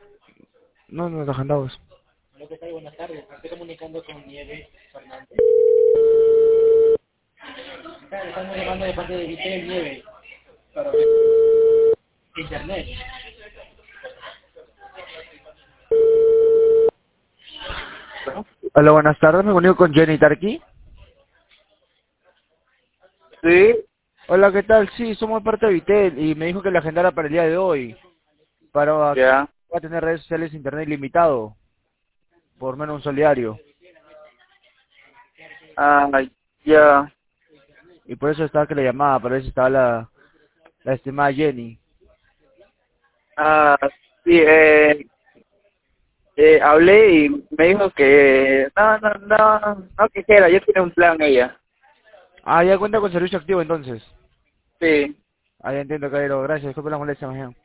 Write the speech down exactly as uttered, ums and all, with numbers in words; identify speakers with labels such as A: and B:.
A: No, no nos agendamos.
B: Hola, ¿qué tal? Buenas tardes. Me estoy comunicando con Nieves Fernández. Estamos llamando de parte de Vitel Nieves para ver internet.
C: ¿No?
A: Hola, buenas tardes, me comunico con Jenny Tarqui.
C: Sí,
A: Hola, ¿qué tal? Sí, somos parte de Vitel y me dijo que la agendara para el día de hoy. Para va
C: ya.
A: a tener redes sociales e internet ilimitado, por menos un solidario.
C: Ah, ya.
A: Y por eso estaba que le llamaba, para ver si estaba la, la estimada Jenny.
C: Ah, sí, eh, eh, hablé y me dijo que no, no, no, no quisiera, yo tiene un plan ella.
A: Ah, ya cuenta con servicio activo entonces.
C: Sí.
A: Ah, ya entiendo, caballero. Gracias, disculpe la molestia, más bien.